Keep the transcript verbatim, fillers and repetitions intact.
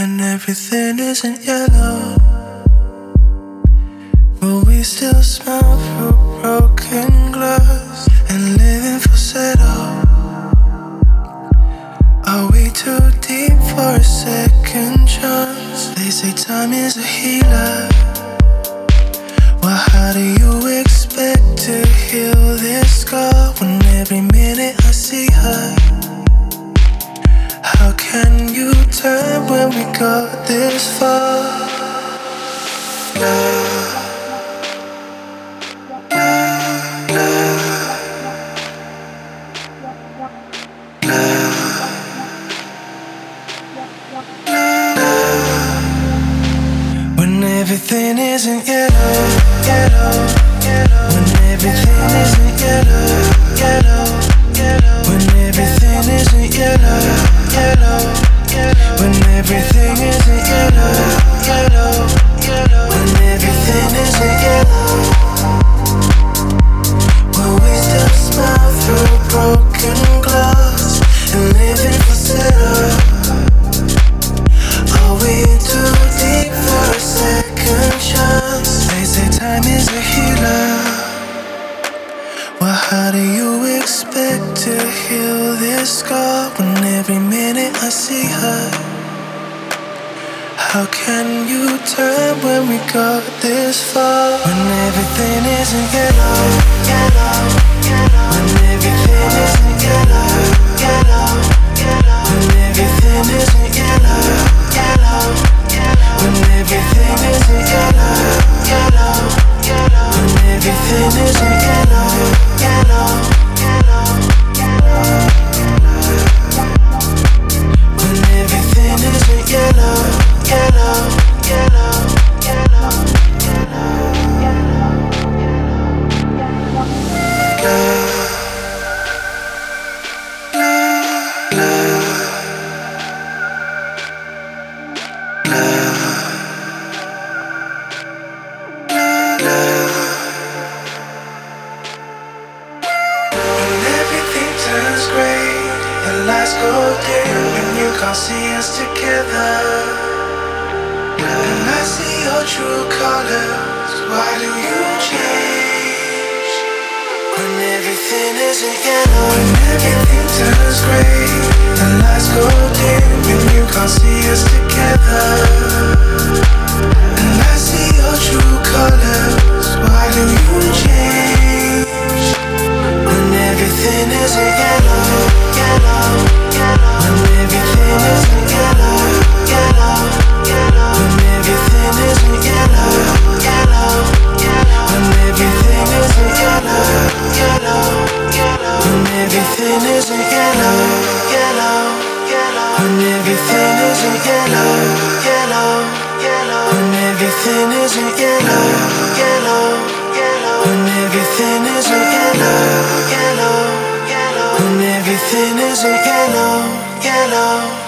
when everything isn't yellow, but we still smile through broken glass and living falsetto. Are we too deep for a second chance? They say time is a healer. Well, how do you expect to heal this scar when every minute I see her? How can you turn when we got this far? Love, love, love, love, love. When everything isn't yellow, yellow, yellow. When everything isn't yellow, yellow, yellow. When everything isn't yellow, yellow, yellow. When everything isn't yellow, yellow, yellow. When everything isn't yellow, will we still smile through broken glass and living falsetto? Are we too deep for a second chance? They say time is a healer. Well, how do you expect to heal this scar when every minute I see her? How can you turn when we got this far? When everything isn't yellow, yellow, yellow. When everything isn't yellow, yellow, yellow. When everything isn't yellow, yellow, yellow. When everything isn't yellow, yellow, yellow. When everything isn't yellow, yellow, yellow, yellow. When everything isn't yellow, yellow, yellow, yellow, go dim when you can't see us together. And I see your true colors. Why do you change? When everything isn't yellow, when everything turns grey, the lights go dim when you can't see us together. And I see your true colors. Why do you change? When everything isn't yellow, yellow, yellow. When everything isn't yellow, yellow, yellow. When everything isn't yellow, yellow, yellow. When everything isn't yellow, yellow, yellow. When everything isn't yellow, yellow, yellow. When everything isn't yellow, yellow, yellow. When everything isn't yellow, yellow, yellow. When everything isn't yellow, yellow, yellow. When everything isn't yellow, yellow.